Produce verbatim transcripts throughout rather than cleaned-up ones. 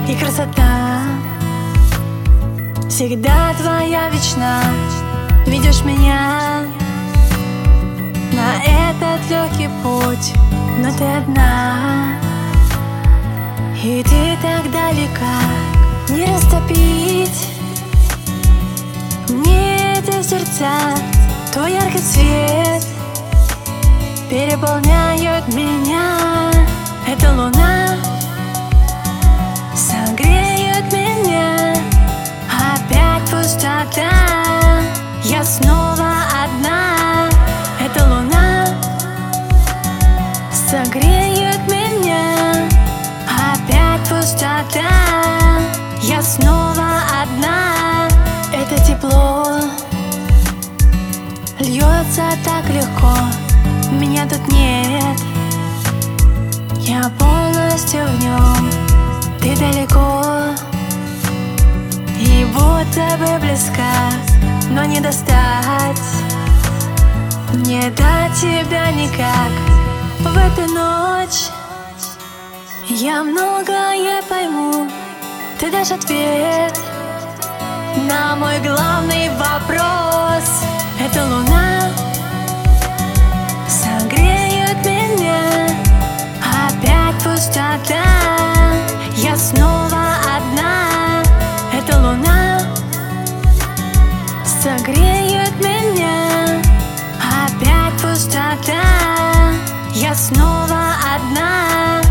и красота всегда твоя вечна. Ведешь меня на этот легкий путь, но ты одна, и ты так далека. Не растопить мне эти сердца, твой яркий свет переполняет меня. Эта луна согреет меня. Опять пустота, я снова одна. Эта луна согреет меня. Опять пустота, я снова одна. Это тепло льется так легко, меня тут нет, я полностью в нем. Ты далеко и будто бы близка, но не достать, не до тебя никак. В эту ночь я многое пойму, ты дашь ответ на мой главный вопрос. Эта луна согреет меня. Опять пустота, я снова одна. Эта луна согреет меня. Опять пустота, я снова одна.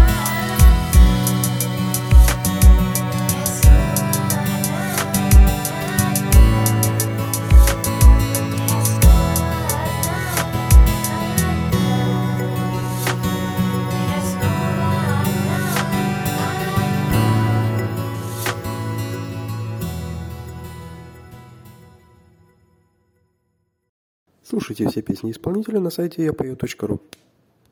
Слушайте все песни исполнителя на сайте я пою точка ру.